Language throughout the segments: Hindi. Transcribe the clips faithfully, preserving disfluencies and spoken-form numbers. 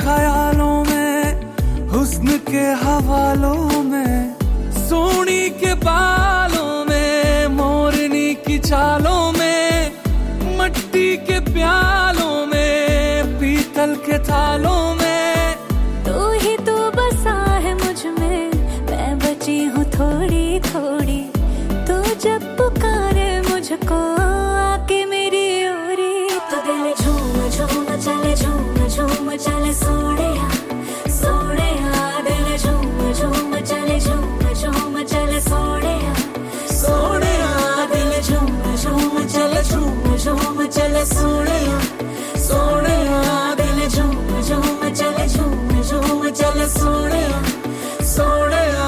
ख्यालों में, हुस्न के हवालों में, सोनी के बालों में, मोरनी की चालों में, मट्टी के प्यालों में, पीतल के थालों में। तू ही तू बसा है मुझ में, मैं बची हूँ थोड़ी थोड़ी। तू जब पुकारे मुझको आके मेरी ओरी, तो दिल झूम झूम चले, झूम झूम चले सोड़िया सोड़िया। दिल झूम झूम चले, झूम झूम चले सोड़िया सोड़िया। दिल झूम झूम चले, झूम झूम चले सोड़िया सोड़िया। दिल झूम झूम चले, झूम झूम चले सोड़िया सोड़िया।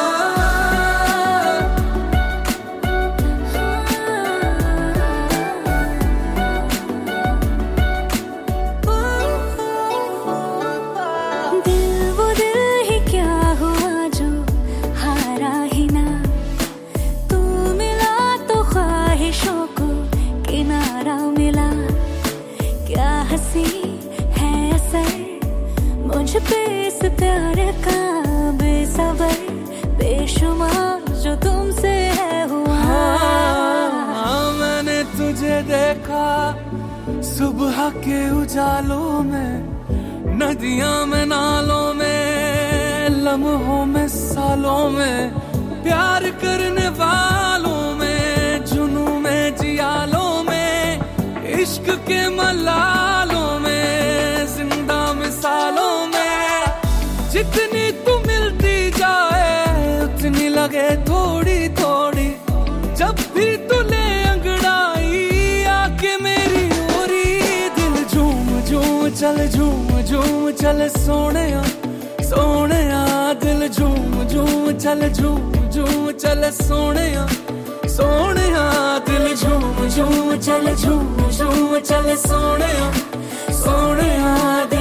मुझ पे इस प्यार का बेसबर बेशुमार जो तुमसे है हुआ। हाँ, मैंने तुझे देखा सुबह के उजालों में, नदियां में, नालों में, लम्हों में, सालों में, प्यार करने वालों में, जुनू में, जियालों में, इश्क के मलालों में, जिंदा मिसालों में। जितनी तू मिलती जाए उतनी लगे थोड़ी थोड़ी, जब भी तू ले अंगड़ाई आके मेरी ओरी। दिल झूम झूम चल, झूम झूम चल सोनिया सोनिया। दिल झूम झूम चल, झूम झूम चल सोनिया सोनिया। दिल झूम झूम चल, झूम झूम चल सोनिया सोनिया।